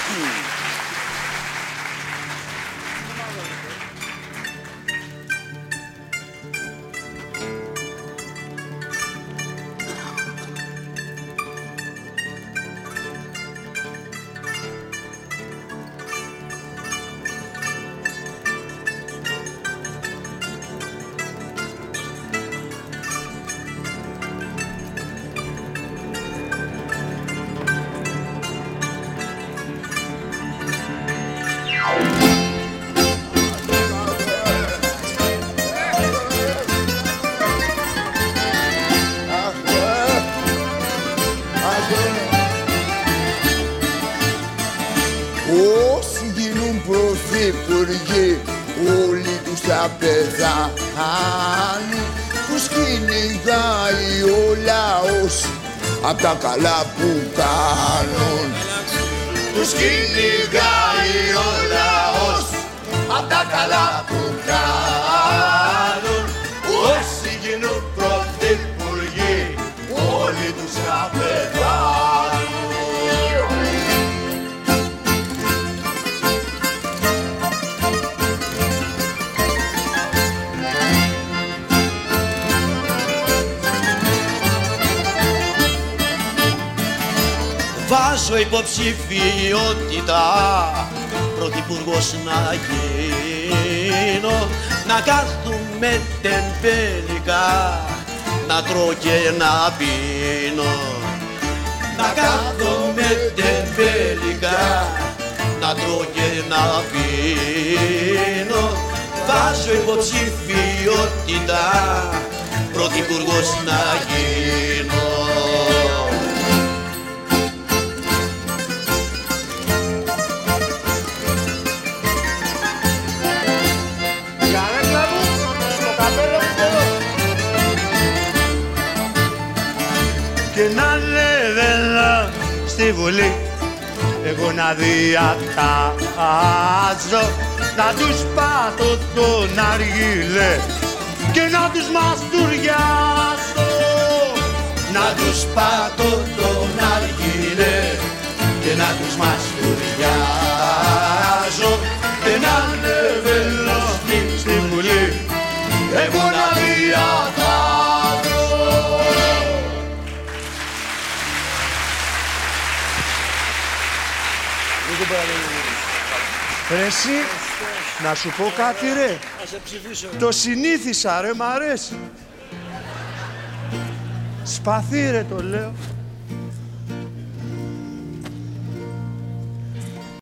Όσοι γίνουν πρωθυπουργοί, όλοι τους θα πεθάνουν. Τους κυνηγάει ο λαός απ' τα καλά που κάνουν. Τους κυνηγάει ο λαός απ' τα καλά που κάνουν. Όσοι γίνουν πρωθυπουργοί, όλοι τους θα πεθάνουν. Βάζω υποψηφιότητα πρωθυπουργός να γίνω, να κάθομαι τεμπέλικα, να τρώω και να πίνω. Να κάθομαι τεμπέλικα, να τρώω και να πίνω. Βάζω υποψηφιότητα πρωθυπουργός να γίνω. Και να ανεβαίνω στη Βουλή, εγώ να διατάζω, να τους πάτω τον αργύλε και να τους μαστουριάσω. Να τους πάτω τον αργύλε και να τους μαστουριάζω. Και να ανεβαίνω στη Βουλή, εγώ να διατάζω. Ρε εσύ, να σου πω κάτι ρε. Το συνήθισα ρε, μ' αρέσει. Σπαθί ρε το λέω.